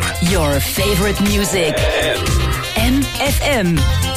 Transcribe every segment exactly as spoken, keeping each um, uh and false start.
Your favorite music. M F M.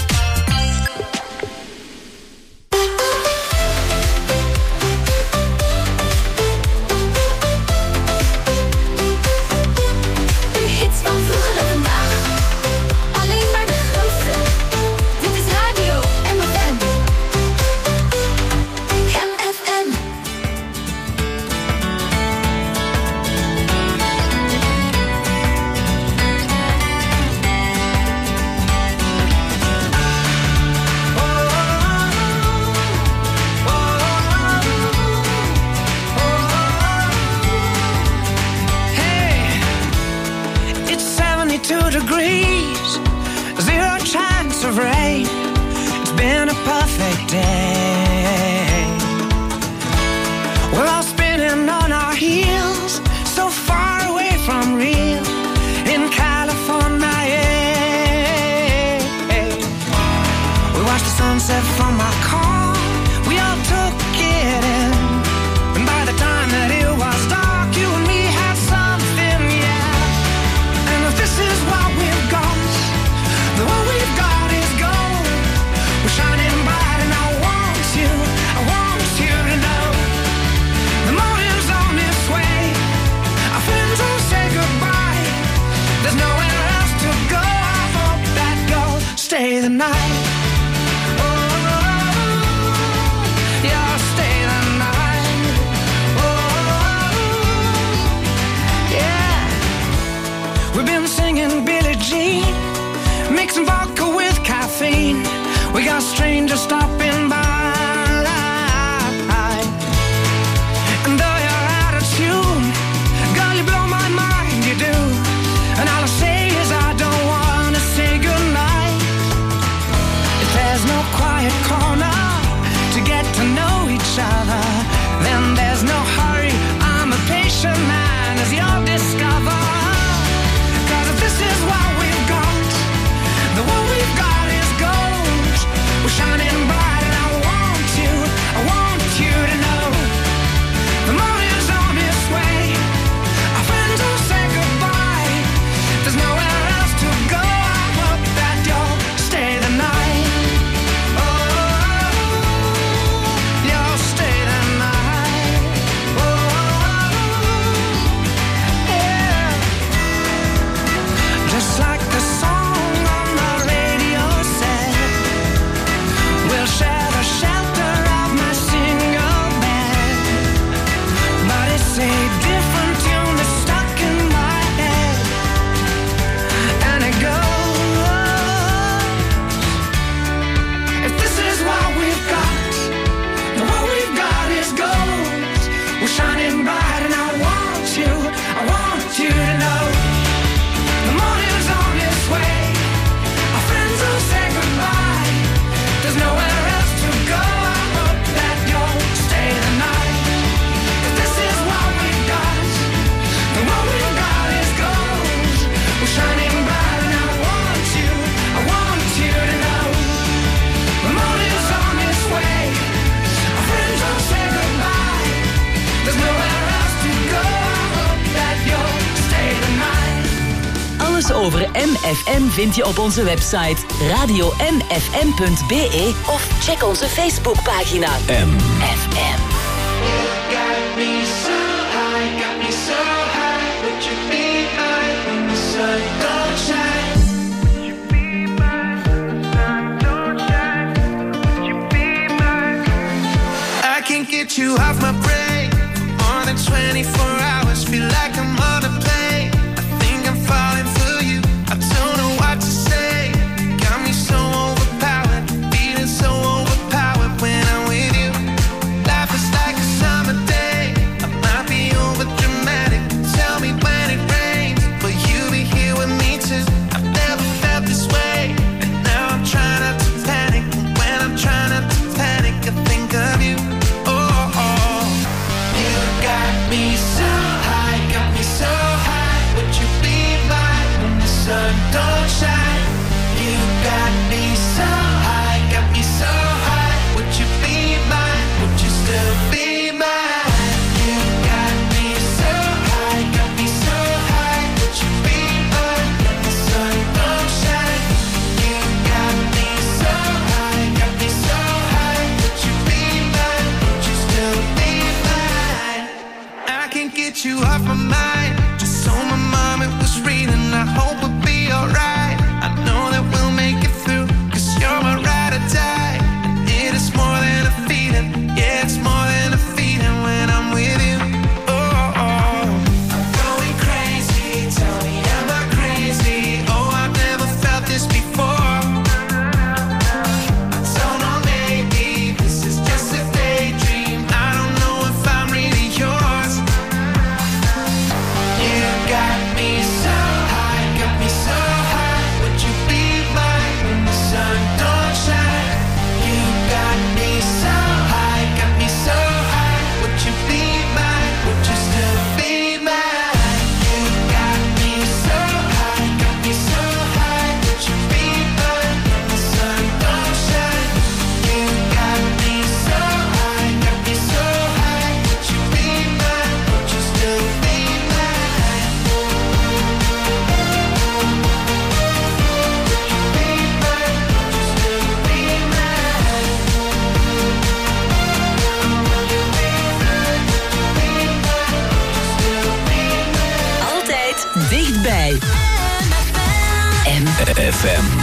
Over M F M vind je op onze website radio m f m punt b e of check onze Facebookpagina M F M. I can't get you off my brain for more than twenty-four hours. Feel like I'm on a plane. I think I'm falling for you. I don't know what to say. Got me so overpowered, feeling so overpowered when I'm with you. Life is like a summer day. I might be over dramatic. Tell me when it rains, will you be here with me too? I've never felt this way, and now I'm trying not to panic. And when I'm trying not to panic, I think of you. Oh, oh. You got me so high, got me so my mind. Just told my mom it was real and I hope we'll be alright. I know that we'll make it through, cause you're my ride or die. And it is more than a feeling, yeah, it's more than a feeling when I'm with you. Oh, oh. I'm going crazy, tell me am I crazy? Oh, I've never felt this before. I don't know, maybe this is just a daydream. I don't know if I'm really yours. You got me so high, got me so high. Would you be mine when the sun don't shine? You got me so high, got me so high. Would you be mine? Would you still be mine? You got me so high, got me so high. Would you be mine when the sun don't shine? You got me so high, got me so high. Would you be mine? Would you still be mine? Would you be mine? Would you still be mine? Altijd dichtbij. M F M.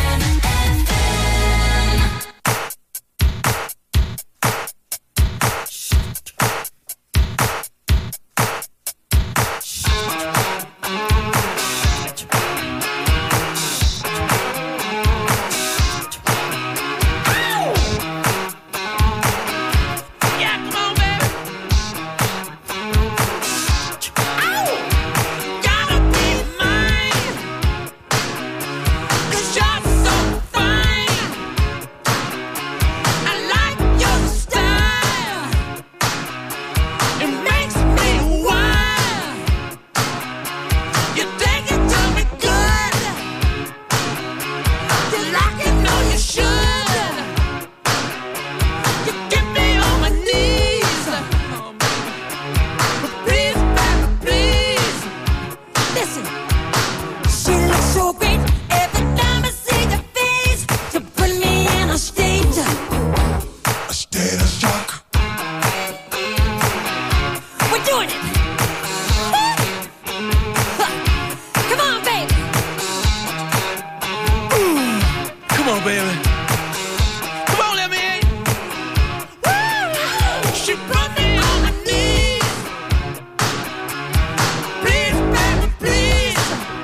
Yeah, come on, baby. Gotta be mine, 'cause you're so fine. I like your style. It makes me wild. You take it to me good. You like it, know you should. You get me on my knees. Please, baby, please. Listen. She looks so great every time I see your face. You put me in a state. A state of shock. We're doing it. Come on, baby. Come on, baby. Come on, let me in. She put me on my knees. Please, baby, please.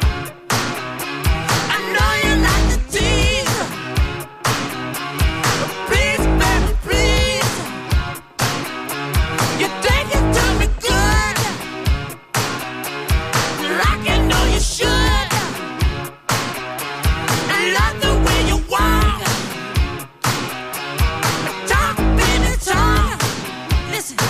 I know you like to tease. Please, baby, please. You take it to me good. Like you know you should. I love the way you walk. Talk, baby, talk. Listen.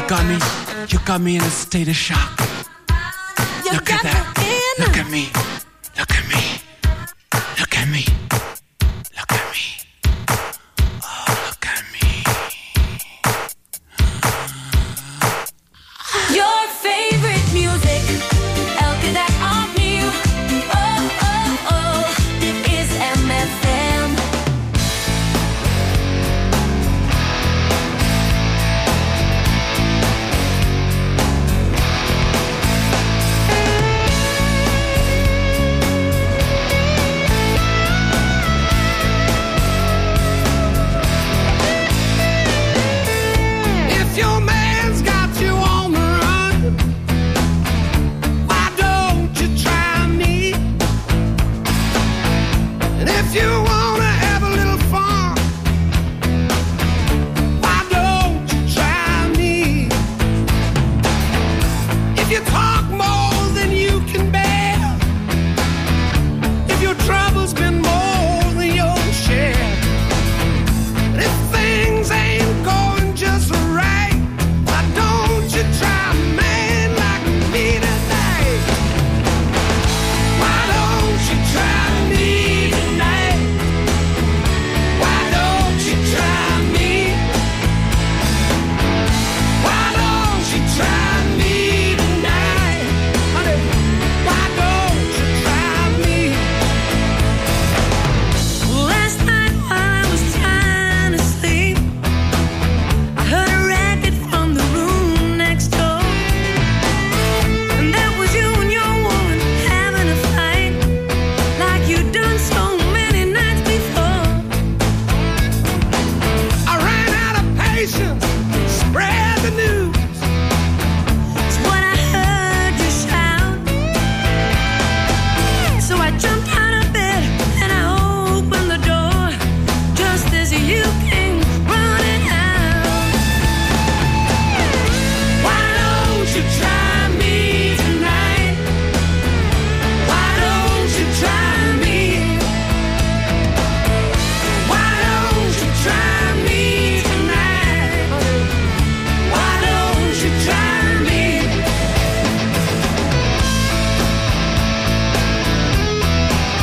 got me, you got me in a state of shock. You Look got at that. me in. Look at me. Look at me. Look at me. Look at me. Oh, look at me. Your favorite music, elke dag opnieuw. Oh, oh, oh, dit is M F M. If your man's got you on the run, why don't you try me? And if you wanna have a little fun, why don't you try me? If you talk more than you can bear, if your trouble's been more than your share, and if things ain't going just right, why don't you try a man like me tonight? Why don't you try me tonight? Why don't you try me? Why don't you try me tonight? Honey, why don't you try me? Last night while I was trying to sleep, I heard a racket from the room next door. And that was you and your woman having a fight, like you'd done so many nights before. I ran out of patience, spread the news. It's what I heard you shout. So I jumped out of bed and I opened the door just as you came running out. Why don't you try me tonight? Why don't you try me? Why don't you try me tonight? Why don't you try me?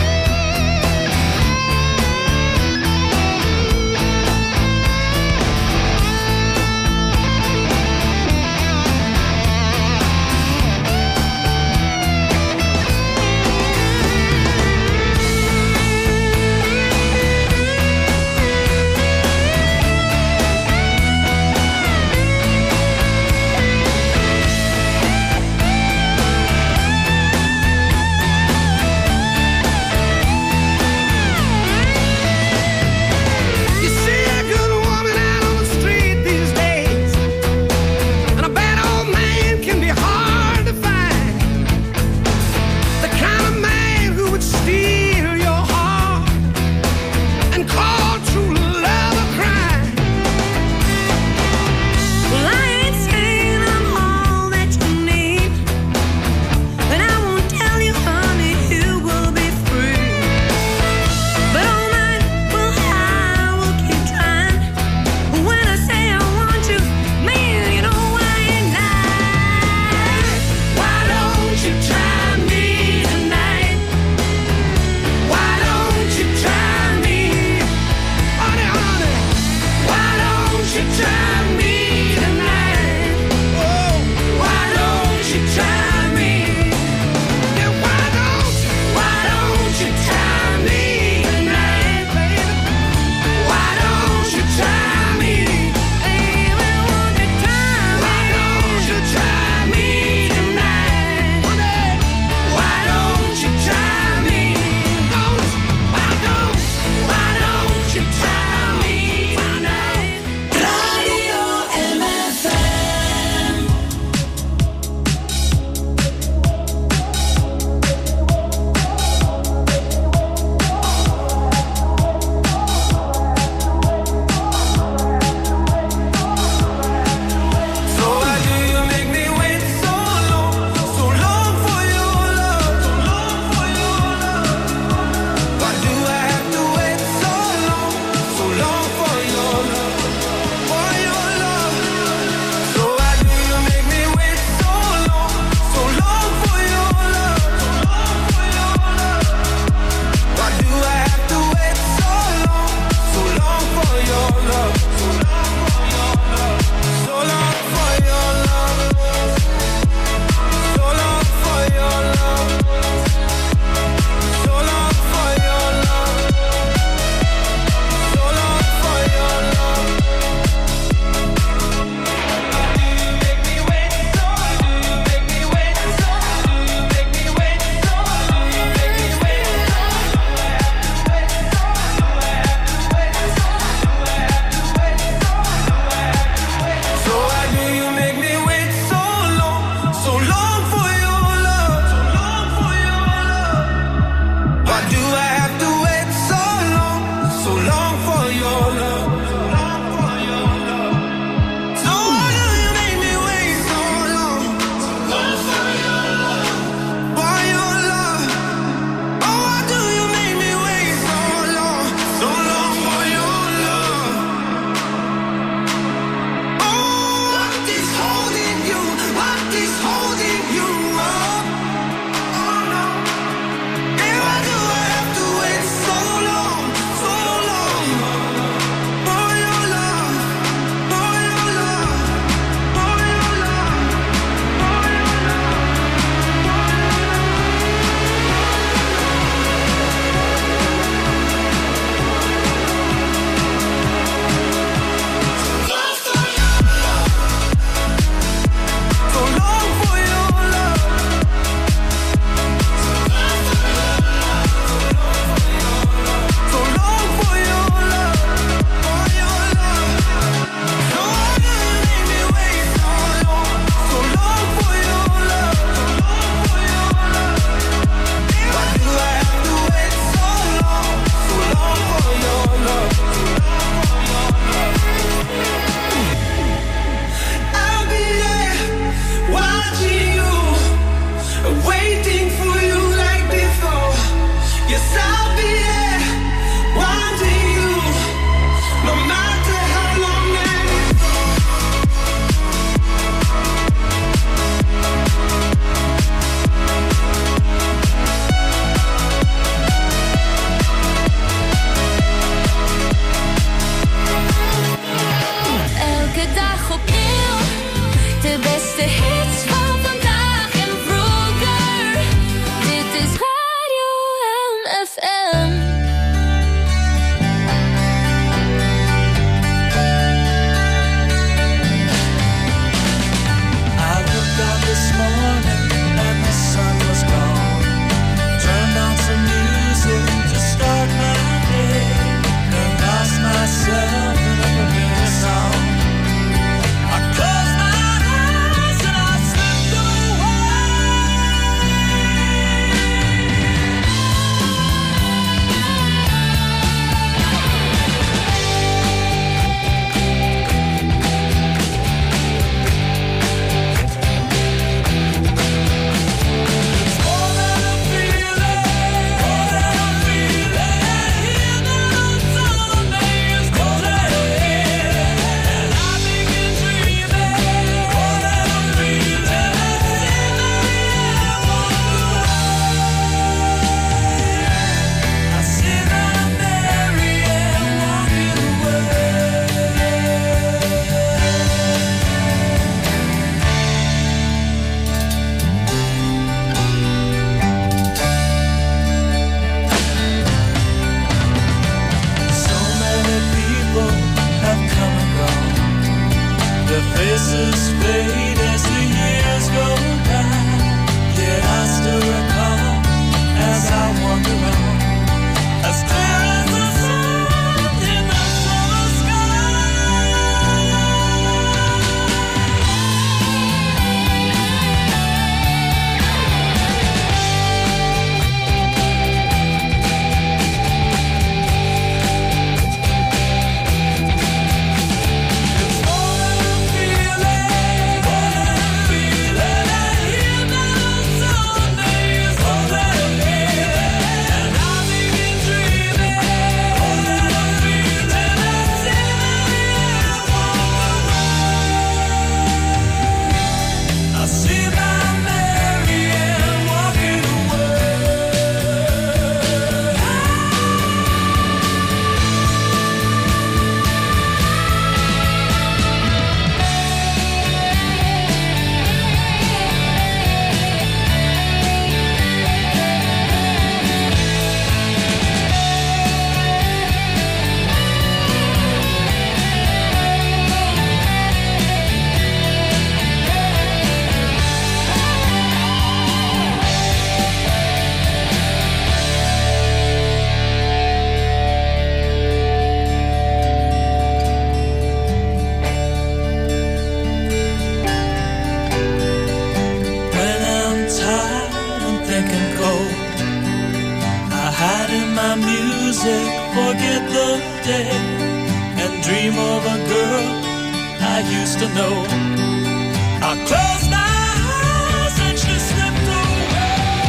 hide in my music, forget the day, and dream of a girl I used to know. I close my eyes and she slipped away.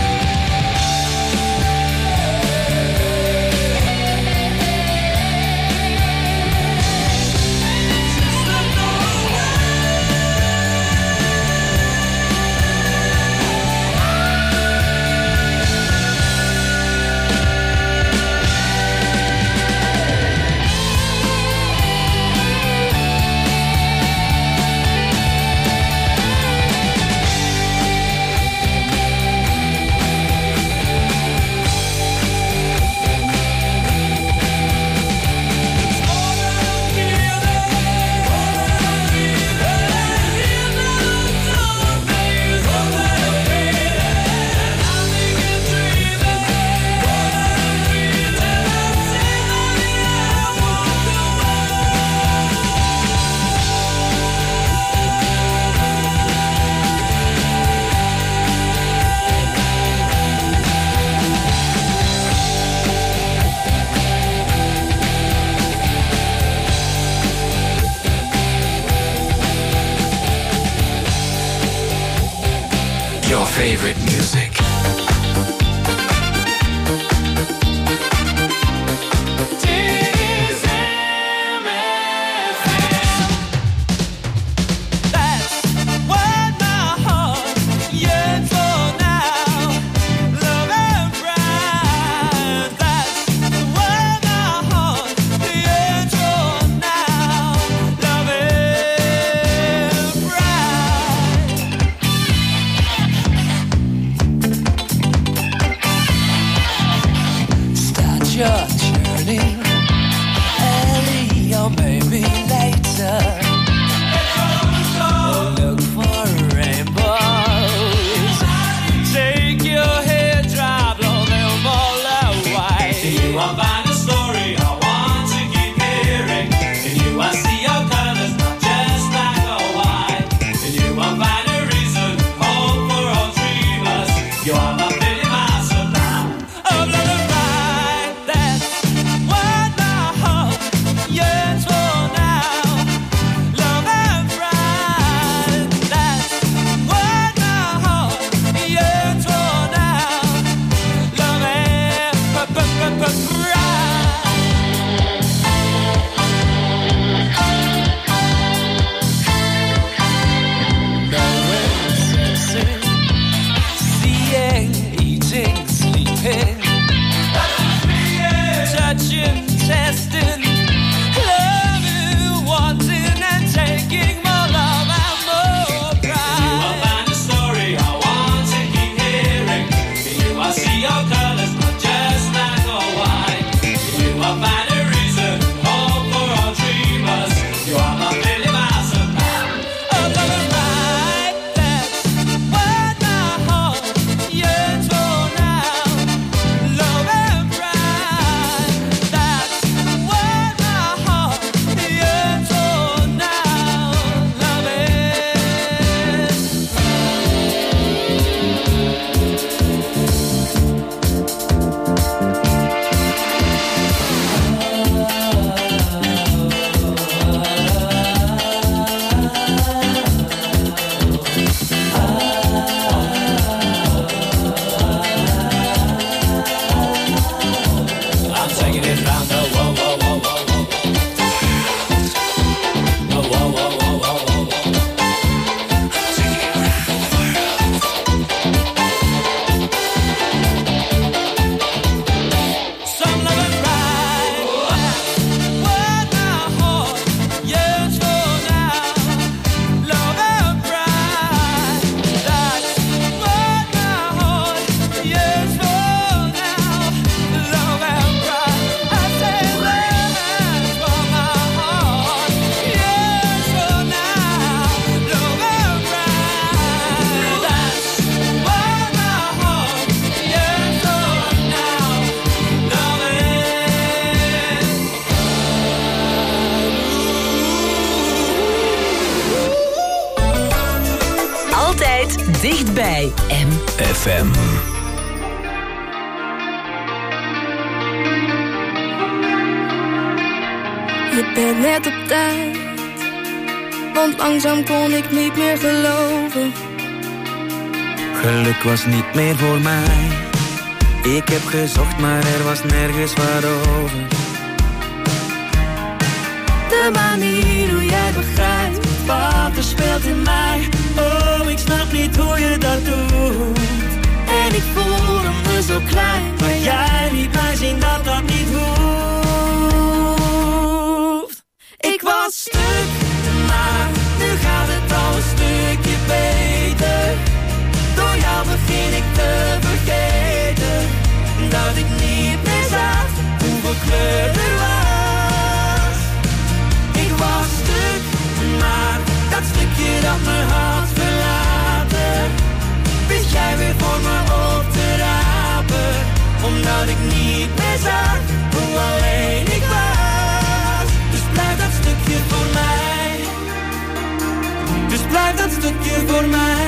She slipped away. Your favorite music. Dichtbij M F M. je bent net op tijd. Want langzaam kon ik niet meer geloven. Geluk was niet meer voor mij. Ik heb gezocht, maar er was nergens wat over. De manier hoe jij begrijpt wat er speelt in mij. Oh, ik snap niet hoe je dat doet. En ik voelde me zo klein, maar jij liet mij zien dat dat niet hoeft. Ik was stuk, maar nu gaat het al een stukje beter. Door jou begin ik te vergeten dat ik niet meer zag hoeveel kleur er was. Ik was stuk, maar dat stukje dat me had verlaten, wist jij weer voor me op te rapen. Omdat ik niet meer zag hoe alleen ik was. Dus blijf dat stukje voor mij. Dus blijf dat stukje voor mij.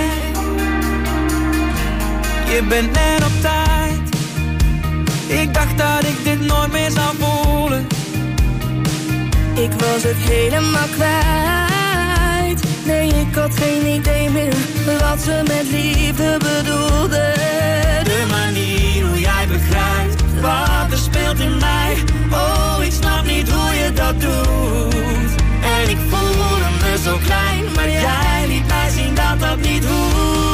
Je bent net op tijd. Ik dacht dat ik dit nooit meer zou voelen. Ik was het helemaal kwijt. Nee, ik had geen idee meer wat ze met liefde bedoelde. De manier hoe jij begrijpt wat er speelt in mij. Oh, ik snap niet hoe je dat doet. En ik voelde me zo klein, maar jij liet mij zien dat dat niet hoeft.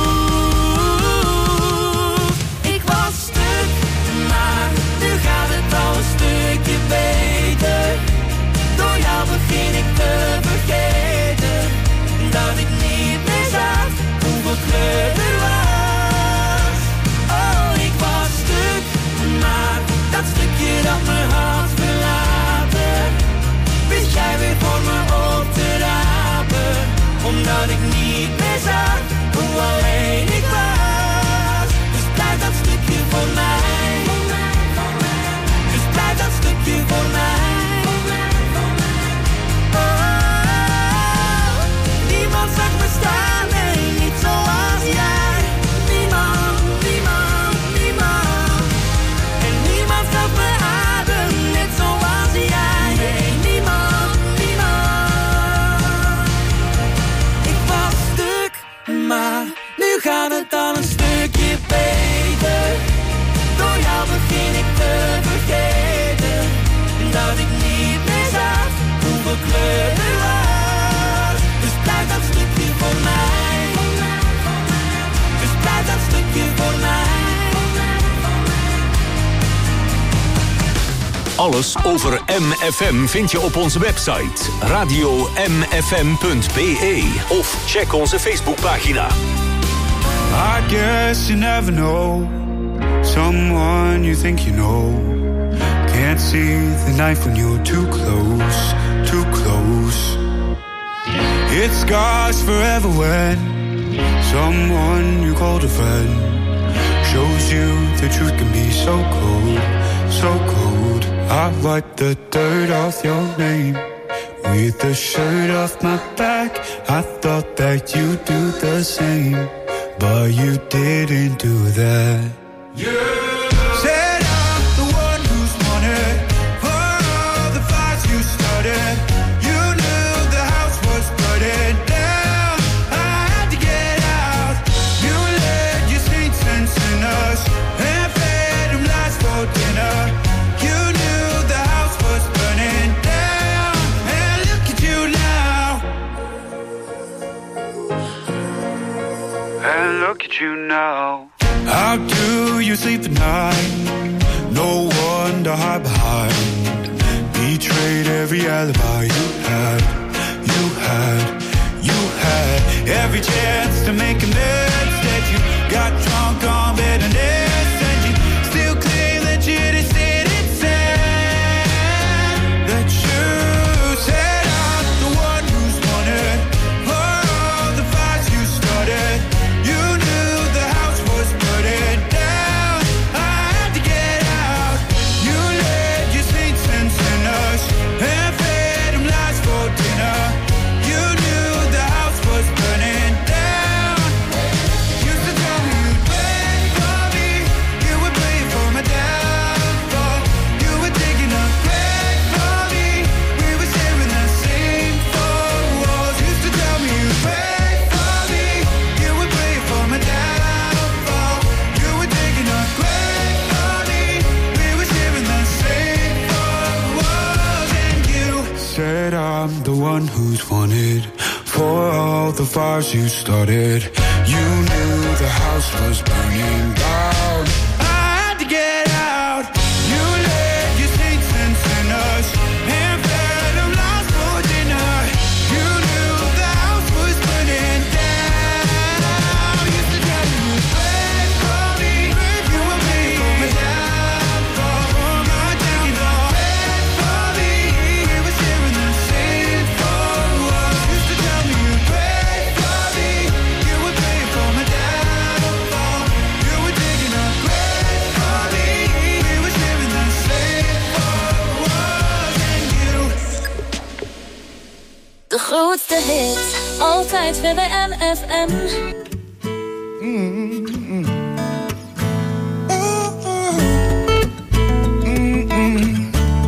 Ik was stuk, maar nu gaat het al een stukje beter. Door jou begin ik te vergeten dat ik niet meer zag hoeveel kleur er was. Oh, ik was stuk, maar dat stukje dat me had verlaten, wist jij weer voor me op te rapen. Omdat ik niet meer zag hoe alleen ik was. Dus blijf dat stukje voor mij. Dus blijf dat stukje voor mij. Zag me staan, nee, niet zoals jij. Niemand, niemand, niemand. En niemand gaf me adem, net zoals jij. Nee, niemand, niemand. Ik was stuk, maar nu gaat het al een stukje beter. Door jou begin ik te vergeten dat ik niet meer zag hoeveel kleur er was. Blijf dat stukje voor mij. Dus blijf dat stukje voor mij. Alles over M F M vind je op onze website radio m f m punt b e of check onze Facebookpagina. I guess you never know someone you think you know. Can't see the knife when you're too close, too close. It scars forever when someone you called a friend shows you the truth can be so cold, so cold. I wipe the dirt off your name with the shirt off my back. I thought that you'd do the same, but you didn't do that. Yeah. Said I'm the one who's wanted for all the fights you started. Down, I had to get out. You let your saints sense in us and fed them lies for dinner. You knew the house was burning down, and look at you now. And look at you now. How do you sleep at night? No one to hide behind. Betrayed every alibi you had, you had. You had every chance to make amends. Instead you got drunk on bitterness, and you still claim that you just didn't say that you said I'm the one who's wanted for all the fights you started. You knew the house was burning down. I had to get out. You let your saints sense in us and fed them lies for dinner. You knew was burning down, one who's wanted for all the fires you started. You knew the house was burning down. I had to get out. You led your saints and sinners and fed them lost for dinner. You knew the house was burning down. You used to tell me you pray for me, you were made for me down, for my downfall. Pray for me, he was hearing the same for us. Used to tell me you pray for me, you were praying for my downfall. You were digging up grave for me, he was hearing the same for us and you. De grootste hits, altijd weer bij M F M. Mm-mm. Oh, oh. Mm-mm.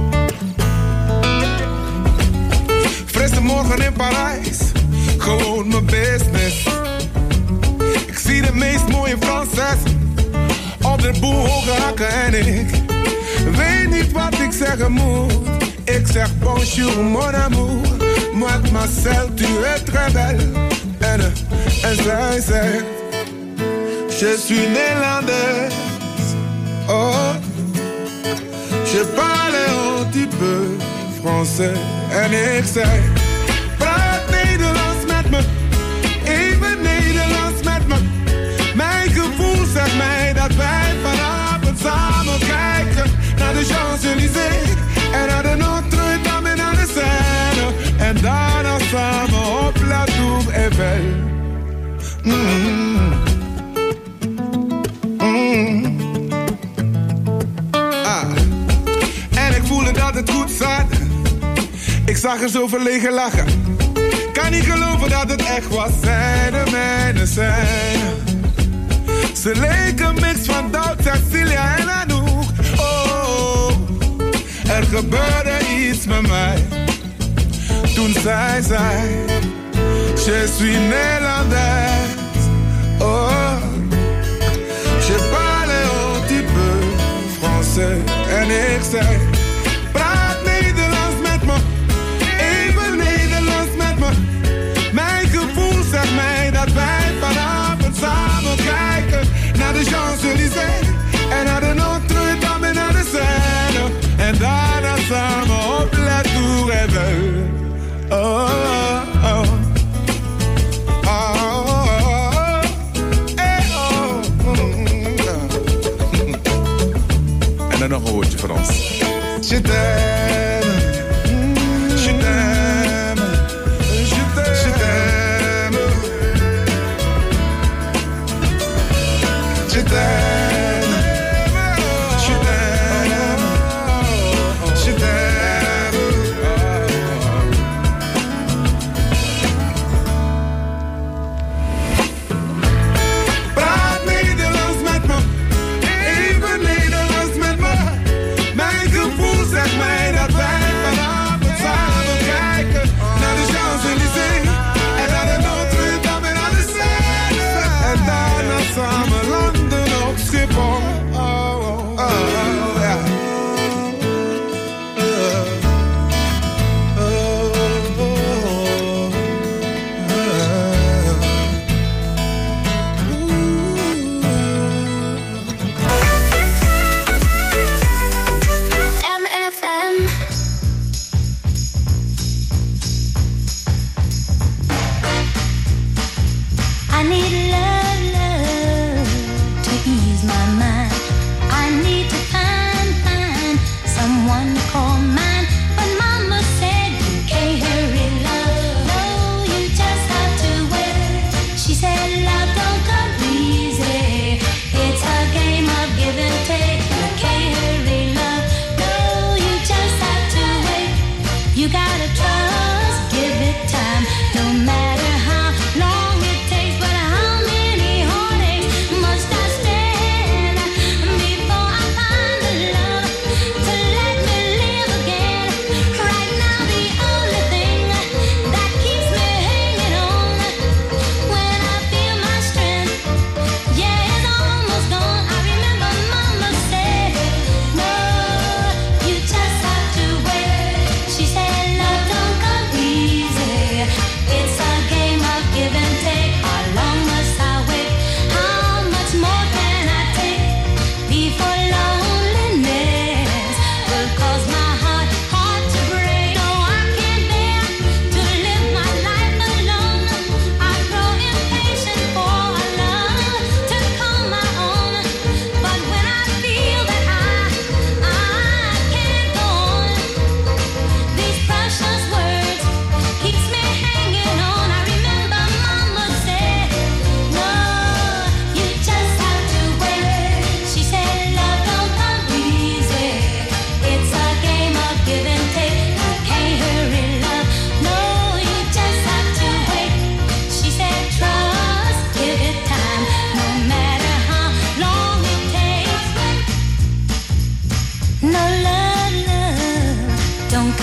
Frisse morgen in Parijs, gewoon mijn business. Ik zie de meest mooie Franses op de boel hoge hakken en ik weet niet wat ik zeggen moet. Ik zeg bonjour mon amour, mademoiselle tu es très belle. En, uh, en zij zegt, je suis néerlandaise. Oh, je parle un petit peu français. En ik zeg, praat Nederlands met me, even Nederlands met me. Mijn gevoel zegt mij dat wij vanavond samen kijken naar de Champs-Élysées en naar de Notre-Dame en naar de Seine. En daarna samen op La Tour Eiffel. Mm. Mm. Ah. En ik voelde dat het goed zat. Ik zag er zo verlegen lachen. Kan niet geloven dat het echt was. Zij de mijne zijn. Ze leken een mix van Doubt, Cecilia en Anouk. Oh, er gebeurde iets met mij. Toen zij zei, je suis néerlandaise. Oh, je parle un petit peu français. En ik zei, praat Nederlands met me, even Nederlands met me. Mijn gevoel zegt mij dat wij vanavond samen kijken naar de Champs-Élysées en naar de Notre-Dame en naar de Seine. En daarna samen op La Tour Eiffel. Oh, oh, oh. Oh, oh, eh, oh, mm, oh. En dan nog een woordje Frans. Je t'aime, je t'aime, je t'aime, je t'aime.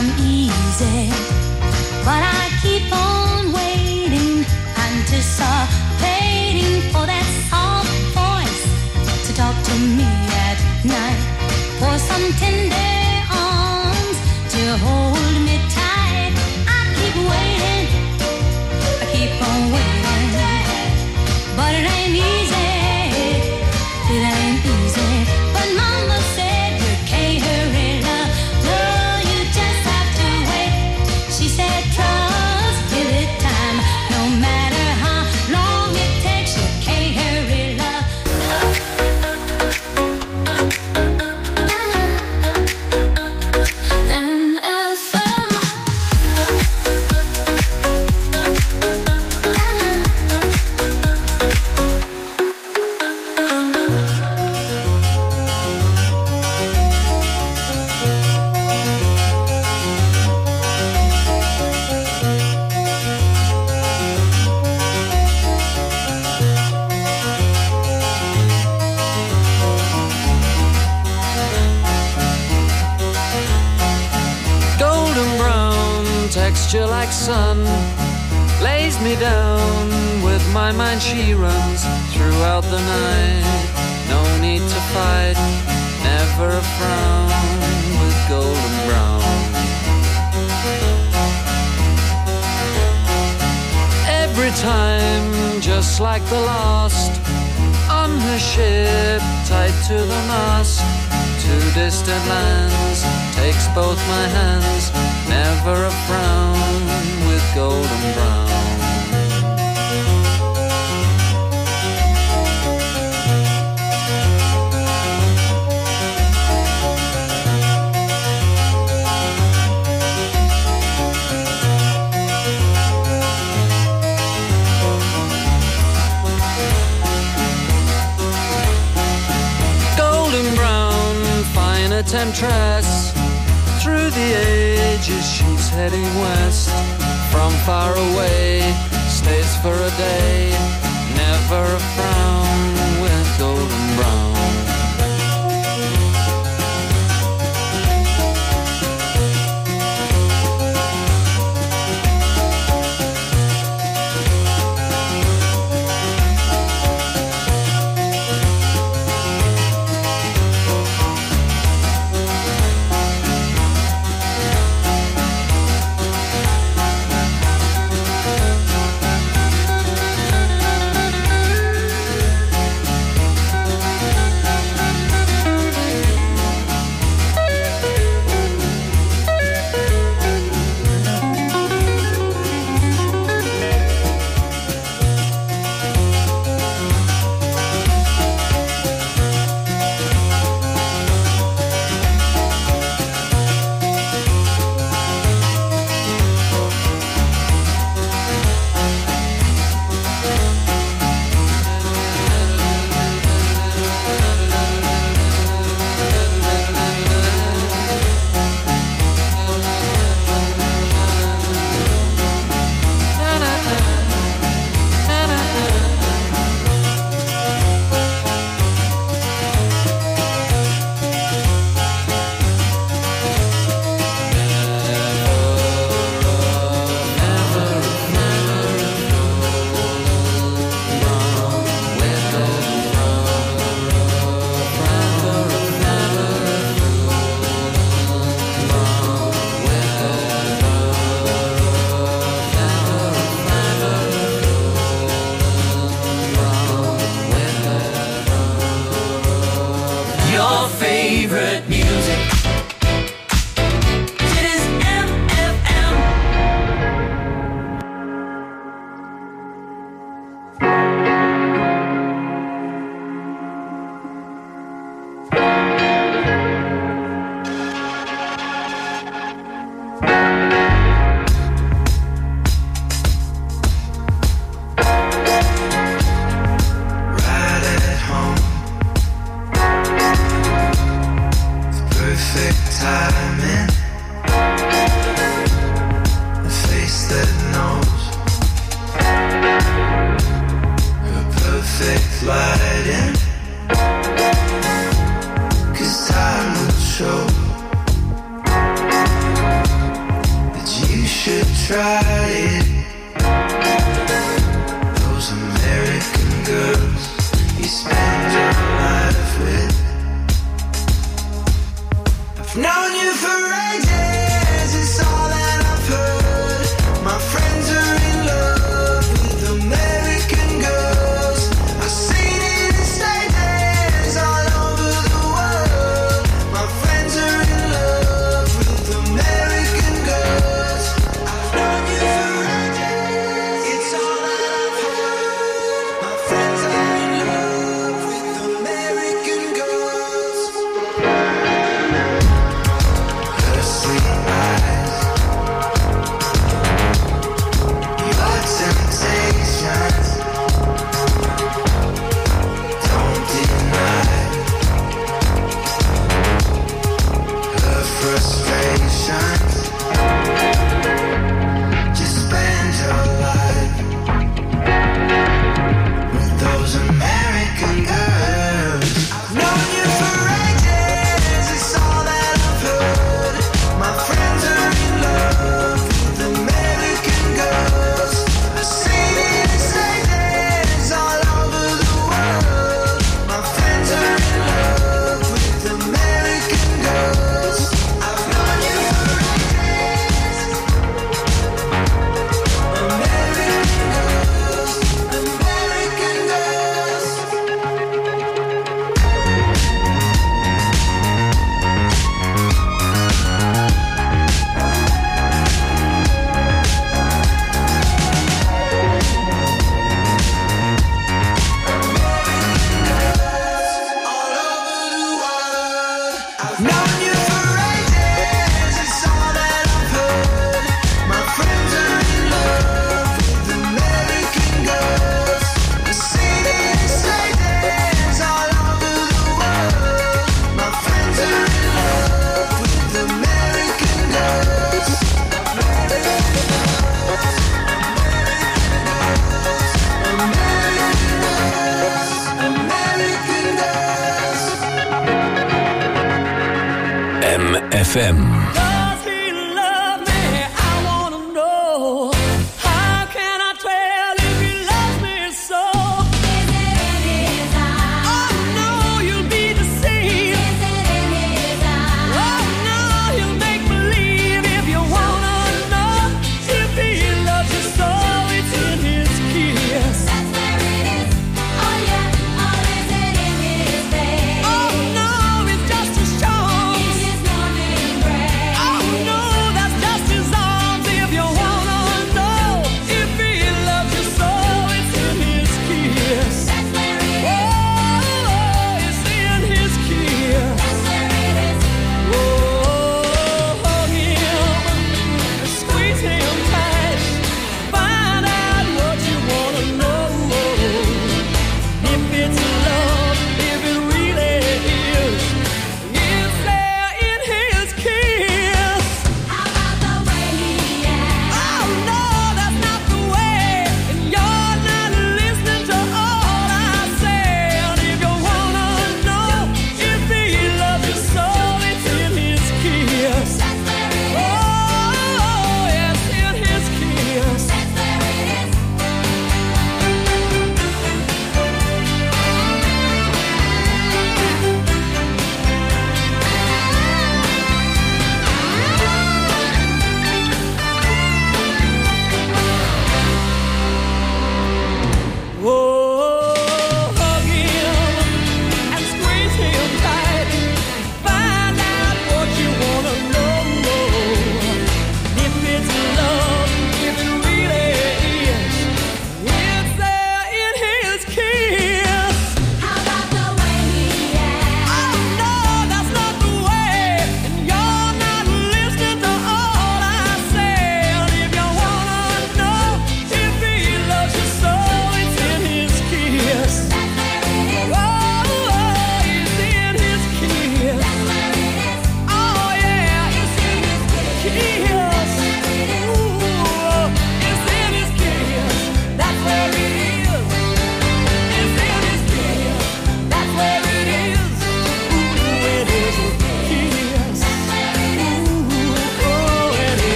come easy, but I keep on waiting, anticipating for that soft voice to talk to me at night, for some tender arms to hold me tight. I keep waiting, I keep on waiting, but it ain't easy, it ain't easy. But Mama said you can't hurry love, no, you just have to wait. She said trust, give it time, no matter how long it takes, you can't hurry love. M F M. Golden brown texture like sun lays me down. With my mind she runs throughout the night. No need to fight, never a frown with golden brown. Every time, just like the last, on her ship, tied to the mast, to distant lands, takes both my hands, never a frown with golden brown. Golden brown, fine temptress, through the ages she's heading west. From far away, stays for a day, never a frown with golden brown. tried it. Those American girls you spend your life with. I've known you for ages, it's all that I've heard. My friends are in love with American girls. I've seen it in stages all over the world. My friends are in love with American girls. I've known you for ages, it's all that I've heard. My friends are in love with American girls. Her sweet eyes, your temptations, don't deny her frustrations. Just spend your life with those American girls. I've known you for ages, it's all that I've heard. My friends are in love with American girls. I've seen it in stages all over the world. My friends are in love with American girls. I've known you for ages. American girls, American girls. All over the world. I've known you for ages, it's all that I've heard. My friends are in love with American girls. I've seen it in stages all over the world. My friends are in love with American girls. American girls, American girls, American girls. M F M. Does he love me? I wanna know. How can I tell if he loves me so? Is it in his eyes? Oh no, you'll be deceived. Is it in his eyes? Oh no, you'll make believe if you wanna know. If he loves you so, it's in his kiss. That's where it is. Oh yeah, or is it in his face? Oh no, it's just a show. In his morning grace. Oh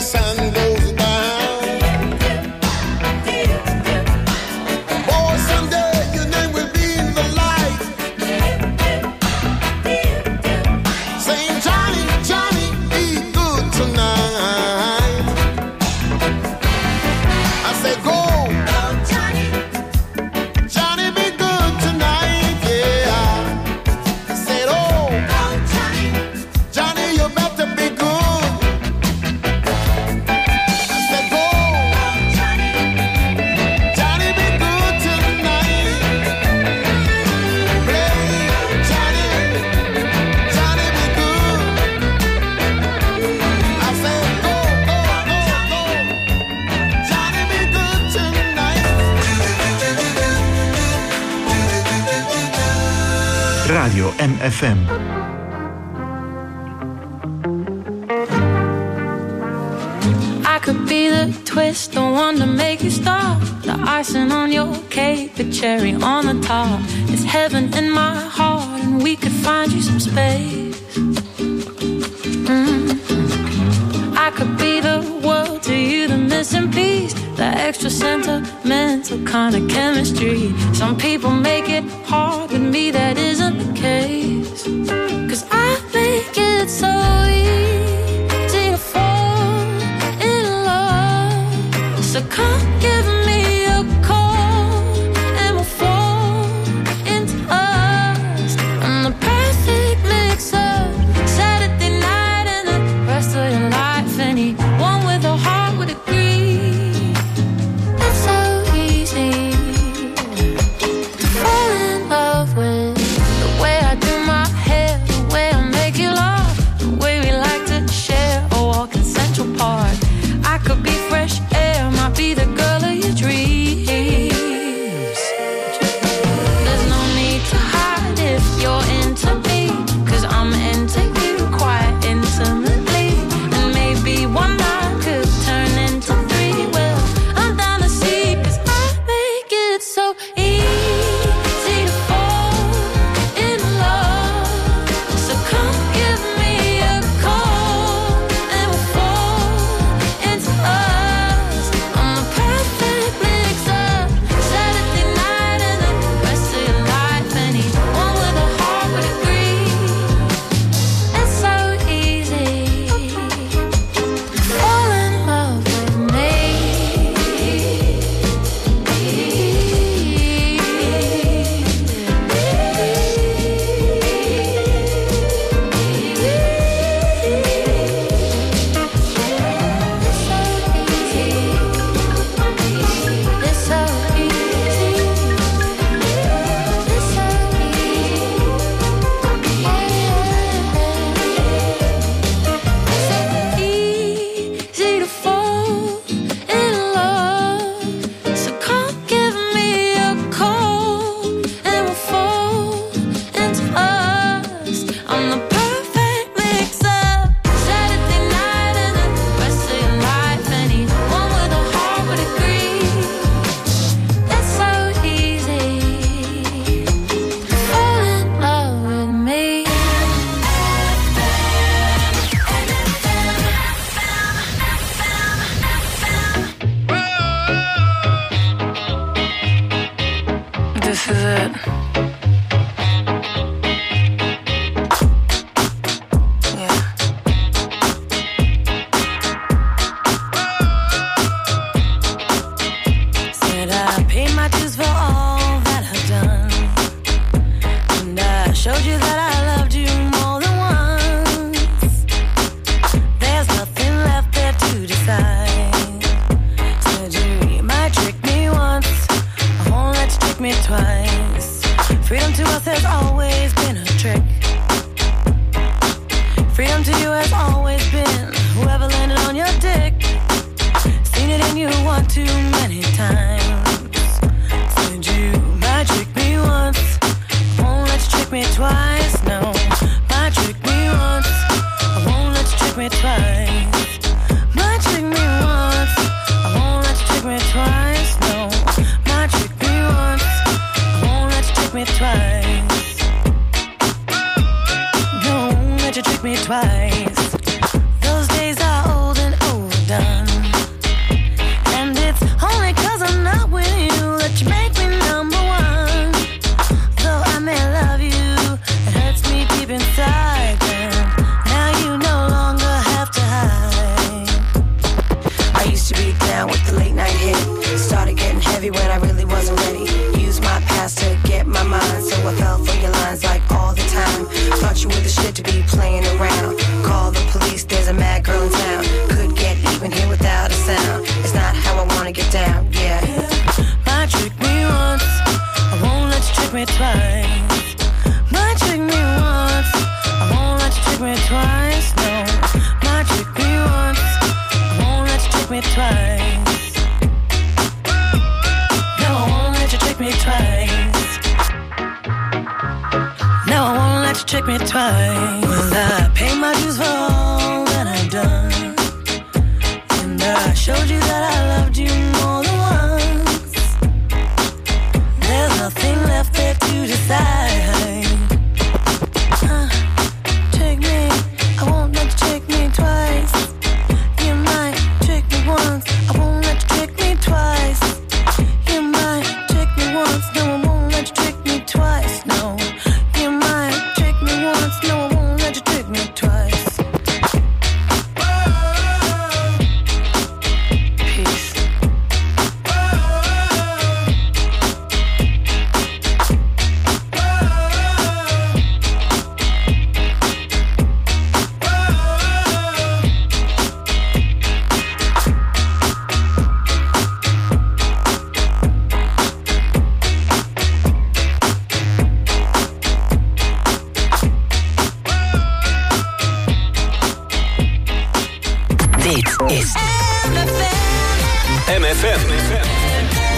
sun goes down. Boy, someday your name will be in the light. Saying, Johnny, Johnny, be good tonight. I say, go. Radio M F M. I could be the twist, the one to make you stop, the icing on your cake, the cherry on the top. It's heaven in my heart, and we could find you some space. Mm-hmm. I could be the world to you, the missing piece, the extra sentimental kind of chemistry. Some people make it hard, with me that isn't the case. Cause I make it so easy to fall in love. So come give me a call and we'll fall into us. I'm the perfect mix of Saturday night and the rest of your life. Anyone with a heart would agree. It's so easy to fall in love with the way I do my hair, the way I make you laugh, the way we like to share a walk in Central Park. I could be fresh air, might be the girl of your dreams. There's no need to hide if you're into me, cause I'm into you quite intimately. And maybe one night could turn into three. Well, I'm down to see, cause I make it so easy to fall in love. So come give me a call and we'll fall into us. I'm the perfect mix of Saturday night and the rest of your life. Anyone with a heart would agree. It's so easy to fall in love with me. It's so easy. It's so easy to fall in love. So come give me a call and we'll fall into us. I'm the perfect mix up Saturday night and the rest of your life. Anyone with a heart would agree. It's so easy to fall in love with me. This is it. Yeah. Said I paid my dues for all that I've done, and I showed you that I loved you more than once. There's nothing left there to decide. Said you might trick me once, I won't let you trick me twice. Freedom to us has always been a trick. Freedom to you has always been whoever landed on your dick. Seen it in you one too many times. Said you might trick me once, I won't let you trick me twice. No, might trick me once, I won't let you trick me twice. Might trick me once, I won't let you trick me twice. No, might trick me once, I won't let you trick me twice. Don't let you trick me twice. Those days are old and overdone. heavy when I really wasn't ready. Used my past to get my mind, so I fell for your lines like all the time. Thought you were the shit to be playing around. Call the police, there's a mad girl in town. Could get even here without a sound. It's not how I wanna get down, yeah. Might trick me once, I won't let you trick me twice. Might trick me once, I won't let you trick me twice, no. Might trick me once, I won't let you trick me twice. No, I won't let you trick me twice. No, I won't let you trick me twice. Well, I pay my dues for all that I've done, and I showed you that I loved you more than once. There's nothing left there to decide. Uh, trick me, I won't let you trick me twice. You might trick me once, I won't let you trick me twice. You might trick me once, no, I won't let you trick me twice, no. You might trick me once, no, I won't let you trick me twice. Peace. Dit is M F M.